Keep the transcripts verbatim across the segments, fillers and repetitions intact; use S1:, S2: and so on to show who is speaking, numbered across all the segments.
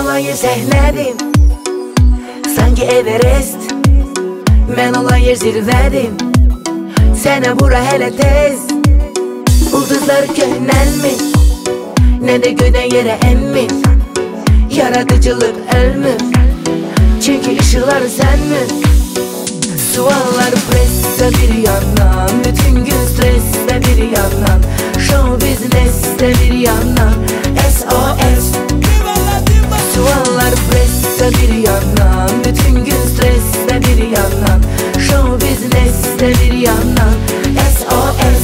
S1: olayı səhlədim, sanki Everest. Mən olayı zirvədim, sənə bura hələ tez. Ulduzlar köhnəlmir, nə də göydən yerə emmir. Yaradıcılıq ölmür, çünki ışıqları sənmir. Suallar pressa bir yandan, bütün gün stressdə bir yandan, show businessdə bir yandan, S O S. Suallar pressa bir yandan, bütün gün stressdə bir yandan, show businessdə bir yandan, S O S.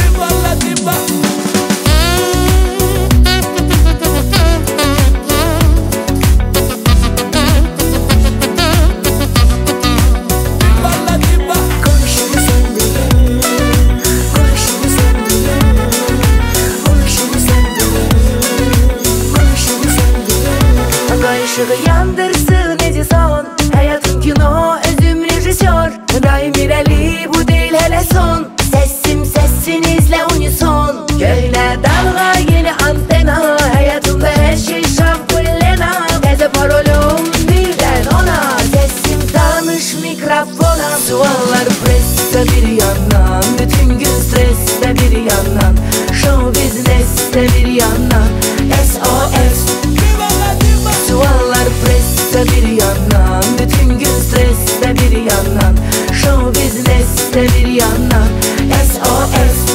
S1: Işığı yandırsın Edison, hayatım kino, özüm rejisör. Daim irəli, bu değil hele son. Sesim sesinizle unison. Köhnə dalga, yeni antena, hayatımda her şey şampullena. Təzə parolum birden ona, sesim tanış mikrofona. Suallar pressa bir yandan, bütün gün stressdə bir yandan, show businessdə bir yandan, S O S. Suallar pressa bir yandan, bütün gün stressdə bir yandan, show businessdə bir yandan, S O S.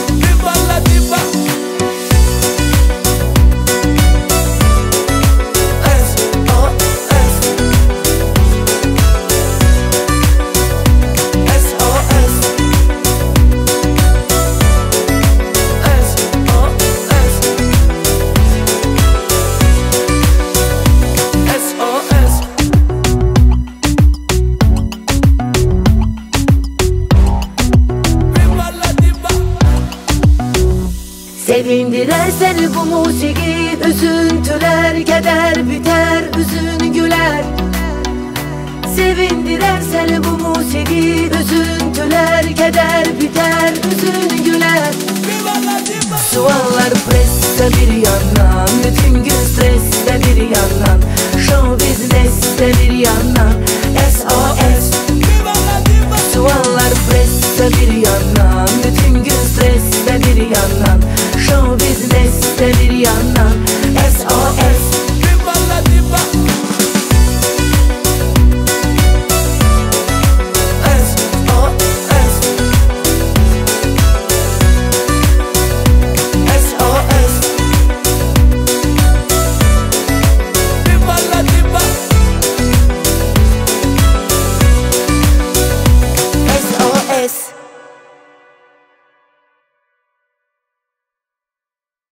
S1: Sevindirer seni bu musiki, üzüntüler keder biter, üzün güler. Sevindirer seni bu musiki, üzüntüler